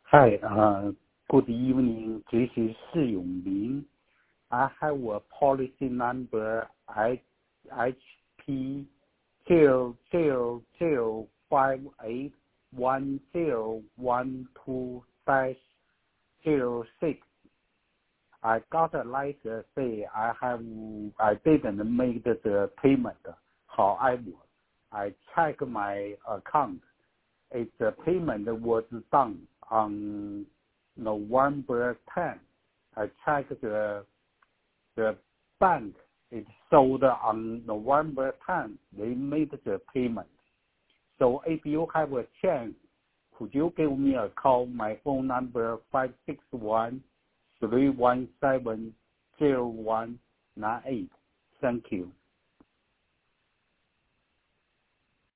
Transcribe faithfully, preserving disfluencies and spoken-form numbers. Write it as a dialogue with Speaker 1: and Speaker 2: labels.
Speaker 1: Hi, uh, good evening. This is Shi Yongling. I have a policy number H P zero zero zero five eight one zero one two dash zero six. I got a letter say I have I didn't make the payment. However, I check my account. Its payment was done on November tenth. I checked the the bank. It showed on November tenth. They made the payment. So if you have a chance, could you give me a call? My phone number five six one three one seven zero one nine eight. Thank you.